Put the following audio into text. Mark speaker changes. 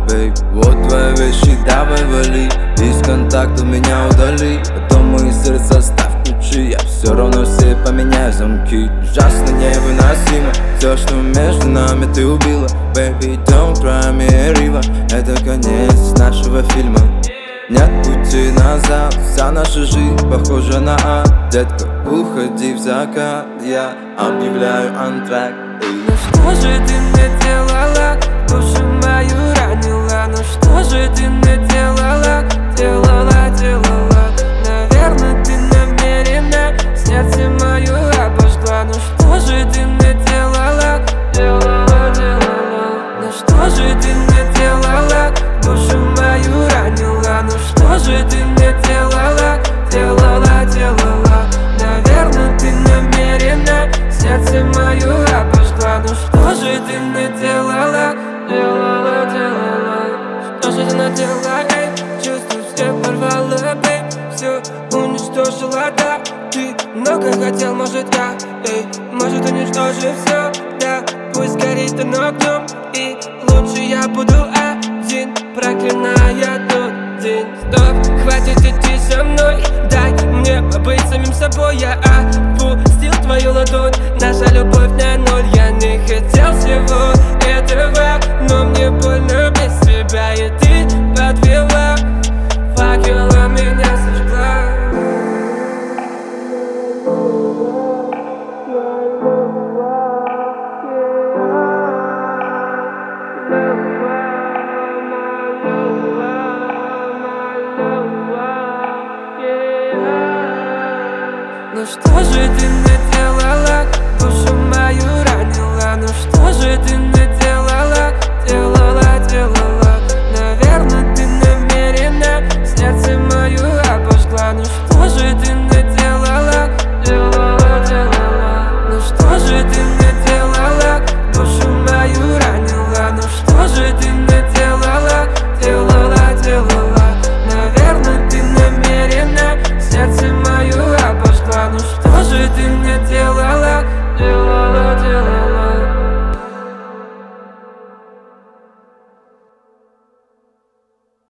Speaker 1: бейб. Вот твои вещи, давай вали, из контактов меня удали. Потом мои сердца ставь ключи, я все равно все поменяю замки. Ужасно невыносимо, все, что между нами ты убила. Baby, don't cry me a river, это конец нашего фильма. Нет пути назад, вся наша жизнь похожа на ад. Детка, уходи в закат, я объявляю антракт.
Speaker 2: Ну что же ты наделала, душу мою ранила? Ну что же ты наделала, делала? Наверное, ты намеренно сердце мое обожгла. Ну что же ты наделала, ну что же ты наделала, душу мою ранила? Ну что же ты наделала, делала? Наверное, ты намеренно сердце мое обожгла. Ну что же ты наделала, что же ты наделала, эй? Чувства все порвала, бейб, все уничтожила, да. Ты много хотел, может я, эй, может уничтожив все, да. Пусть горит оно огнем, и лучше я буду один, проклиная тот день. Стоп, хватит идти со мной, дай мне побыть самим собой. Я отпустил твою ладонь, наша любовь на ноль. Я не хотел всего этого, но мне больно без тебя. И ты подвела, факела меня сожгла. Ну что же ты